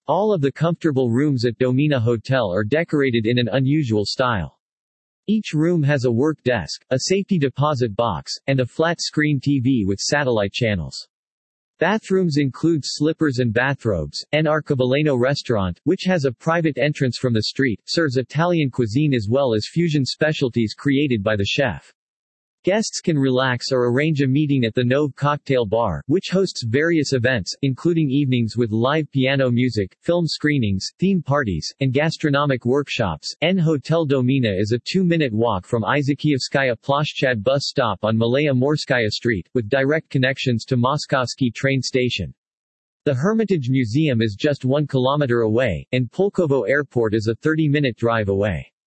All of the comfortable rooms at Domina Hotel are decorated in an unusual style. Each room has a work desk, a safety deposit box, and a flat-screen TV with satellite channels. Bathrooms include slippers and bathrobes. An Arcobaleno restaurant, which has a private entrance from the street, serves Italian cuisine as well as fusion specialties created by the chef. Guests can relax or arrange a meeting at the Nove Cocktail Bar, which hosts various events, including evenings with live piano music, film screenings, theme parties, and gastronomic workshops. Hotel Domina is a 2-minute walk from Izakiyevskaya Ploshchad bus stop on Malaya Morskaya Street, with direct connections to Moskovsky train station. The Hermitage Museum is just 1 kilometer away, and Pulkovo Airport is a 30-minute drive away.